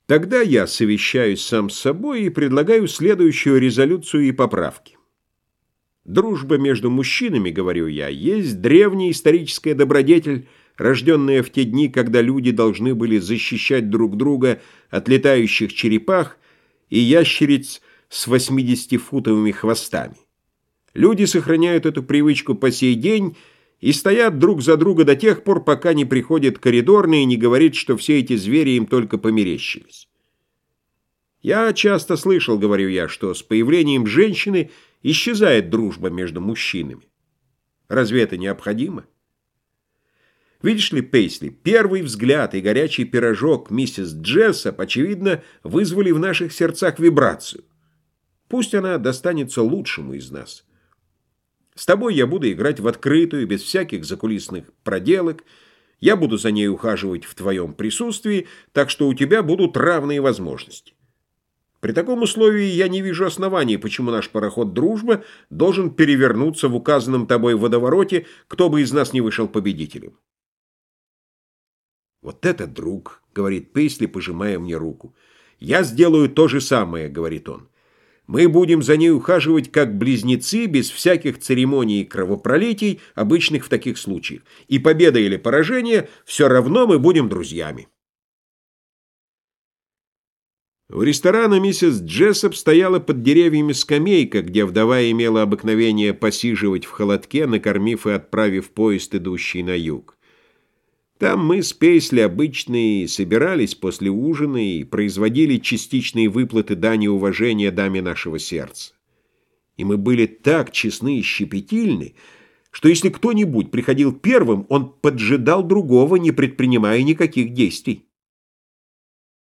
Тогда я совещаюсь сам с собой и предлагаю следующую резолюцию и поправки. Дружба между мужчинами, говорю я, есть древняя историческая добродетель, рожденная в те дни, когда люди должны были защищать друг друга от летающих черепах и ящериц с 80-футовыми хвостами. Люди сохраняют эту привычку по сей день и стоят друг за друга до тех пор, пока не приходит коридорный и не говорит, что все эти звери им только померещились. Я часто слышал, говорю я, что с появлением женщины исчезает дружба между мужчинами. Разве это необходимо? Видишь ли, Пейсли, первый взгляд и горячий пирожок миссис Джессоп, очевидно, вызвали в наших сердцах вибрацию. Пусть она достанется лучшему из нас. С тобой я буду играть в открытую, без всяких закулисных проделок. Я буду за ней ухаживать в твоем присутствии, так что у тебя будут равные возможности. При таком условии я не вижу оснований, почему наш пароход «Дружба» должен перевернуться в указанном тобой водовороте, кто бы из нас не вышел победителем. «Вот это друг», — говорит Пейсли, пожимая мне руку. «Я сделаю то же самое», — говорит он. «Мы будем за ней ухаживать как близнецы, без всяких церемоний и кровопролитий, обычных в таких случаях. И победа или поражение, все равно мы будем друзьями». У ресторана миссис Джессоп стояла под деревьями скамейка, где вдова имела обыкновение посиживать в холодке, накормив и отправив поезд, идущий на юг. Там мы с Пейсли обычно собирались после ужина и производили частичные выплаты дани уважения даме нашего сердца. И мы были так честны и щепетильны, что если кто-нибудь приходил первым, он поджидал другого, не предпринимая никаких действий.